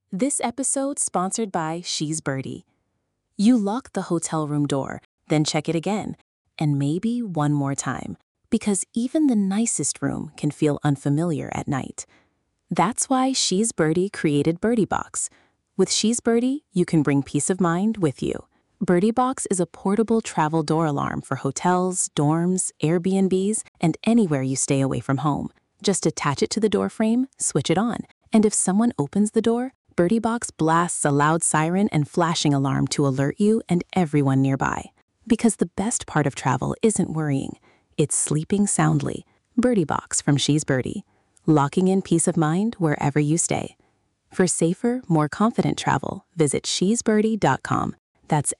This episode sponsored by She's Birdie. You lock the hotel room door, then check it again, and maybe one more time, because even the nicest room can feel unfamiliar at night. That's why She's Birdie created Birdie Box. With She's Birdie, you can bring peace of mind with you. Birdie Box is a portable travel door alarm for hotels, dorms, Airbnbs, and anywhere you stay away from home. Just attach it to the door frame, switch it on, and if someone opens the door, Birdie Box blasts a loud siren and flashing alarm to alert you and everyone nearby. Because the best part of travel isn't worrying, it's sleeping soundly. Birdie Box from She's Birdie, locking in peace of mind wherever you stay. For safer, more confident travel, visit shesbirdie.com. That's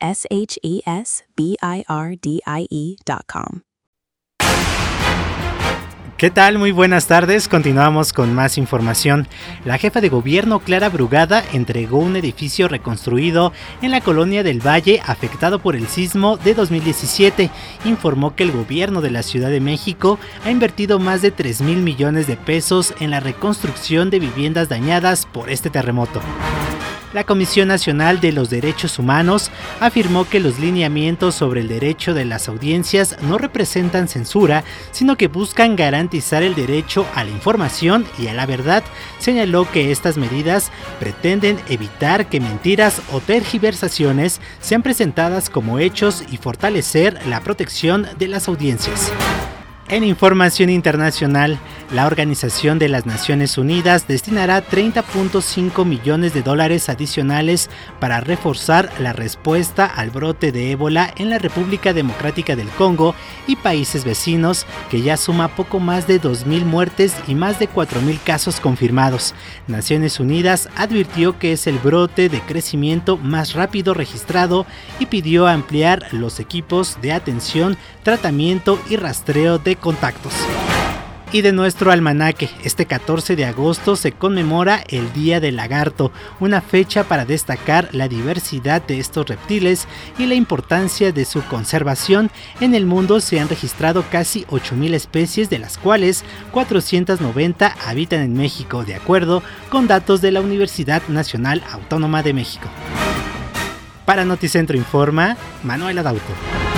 SHESBIRDIE.com. ¿Qué tal? Muy buenas tardes, continuamos con más información. La jefa de gobierno Clara Brugada entregó un edificio reconstruido en la colonia del Valle afectado por el sismo de 2017. Informó que el gobierno de la Ciudad de México ha invertido más de 3,000 millones de pesos en la reconstrucción de viviendas dañadas por este terremoto. La Comisión Nacional de los Derechos Humanos afirmó que los lineamientos sobre el derecho de las audiencias no representan censura, sino que buscan garantizar el derecho a la información y a la verdad. Señaló que estas medidas pretenden evitar que mentiras o tergiversaciones sean presentadas como hechos y fortalecer la protección de las audiencias. En información internacional, la Organización de las Naciones Unidas destinará $30.5 millones adicionales para reforzar la respuesta al brote de ébola en la República Democrática del Congo y países vecinos, que ya suma poco más de 2,000 muertes y más de 4,000 casos confirmados. Naciones Unidas advirtió que es el brote de crecimiento más rápido registrado y pidió ampliar los equipos de atención, tratamiento y rastreo de contactos. Y de nuestro almanaque, este 14 de agosto se conmemora el Día del Lagarto, una fecha para destacar la diversidad de estos reptiles y la importancia de su conservación. En el mundo se han registrado casi 8,000 especies, de las cuales 490 habitan en México, de acuerdo con datos de la Universidad Nacional Autónoma de México. Para Noticentro Informa, Manuel Adauto.